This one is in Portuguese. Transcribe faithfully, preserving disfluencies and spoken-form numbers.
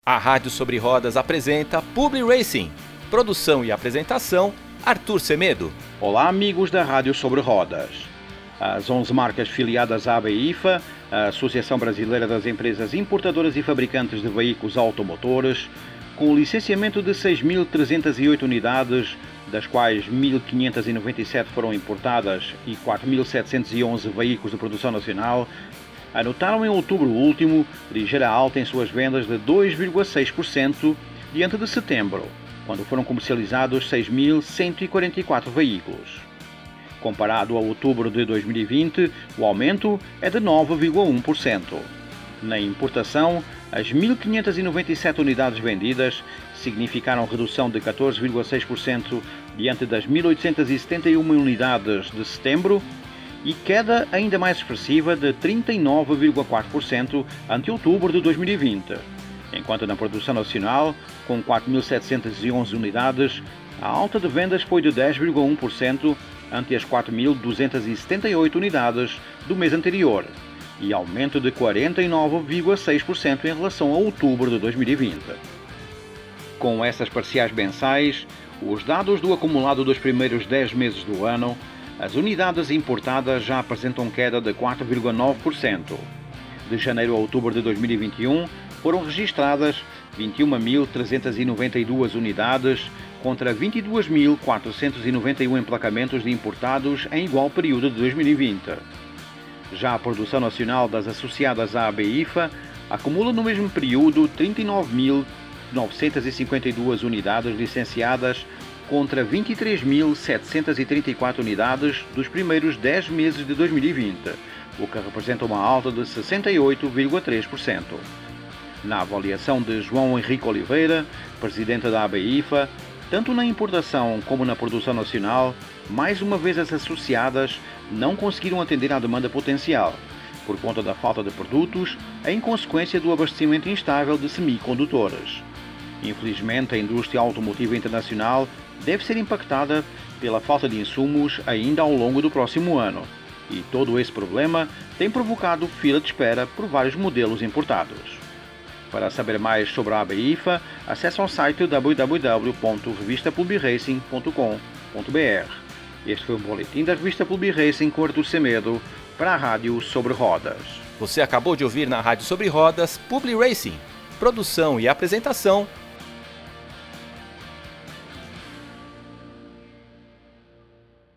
A Rádio Sobre Rodas apresenta Publi Racing. Produção e apresentação, Arthur Semedo. Olá, amigos da Rádio Sobre Rodas. As onze marcas filiadas à A B I F A, a Associação Brasileira das Empresas Importadoras e Fabricantes de Veículos Automotores, com o licenciamento de seis mil trezentas e oito unidades, das quais mil quinhentas e noventa e sete foram importadas e quatro mil setecentos e onze veículos de produção nacional, anotaram em outubro último ligeira alta em suas vendas de dois vírgula seis por cento diante de setembro, quando foram comercializados seis mil cento e quarenta e quatro veículos. Comparado a outubro de dois mil e vinte, o aumento é de nove vírgula um por cento. Na importação, as mil quinhentas e noventa e sete unidades vendidas significaram redução de catorze vírgula seis por cento diante das mil oitocentas e setenta e uma unidades de setembro e queda ainda mais expressiva de trinta e nove vírgula quatro por cento ante outubro de dois mil e vinte. Enquanto na produção nacional, com quatro mil setecentas e onze unidades, a alta de vendas foi de dez vírgula um por cento ante as quatro mil duzentas e setenta e oito unidades do mês anterior, e aumento de quarenta e nove vírgula seis por cento em relação a outubro de dois mil e vinte. Com essas parciais mensais, os dados do acumulado dos primeiros dez meses do ano, as unidades importadas já apresentam queda de quatro vírgula nove por cento. De janeiro a outubro de dois mil e vinte e um, foram registradas vinte e uma mil trezentas e noventa e duas unidades contra vinte e duas mil quatrocentos e noventa e um emplacamentos de importados em igual período de dois mil e vinte. Já a produção nacional das associadas à A B I F A acumula no mesmo período trinta e nove mil novecentas e cinquenta e duas unidades licenciadas contra vinte e três mil setecentas e trinta e quatro unidades dos primeiros dez meses de dois mil e vinte, o que representa uma alta de sessenta e oito vírgula três por cento. Na avaliação de João Henrique Oliveira, presidente da A B I F A, tanto na importação como na produção nacional, mais uma vez as associadas não conseguiram atender à demanda potencial, por conta da falta de produtos em consequência do abastecimento instável de semicondutores. Infelizmente, a indústria automotiva internacional deve ser impactada pela falta de insumos ainda ao longo do próximo ano, e todo esse problema tem provocado fila de espera por vários modelos importados. Para saber mais sobre a A B I F A, acesse ao site w w w ponto revista publi racing ponto com ponto b r. Este foi o boletim da revista Publi Racing com Arthur Semedo para a Rádio Sobre Rodas. Você acabou de ouvir na Rádio Sobre Rodas Publi Racing. Produção e apresentação,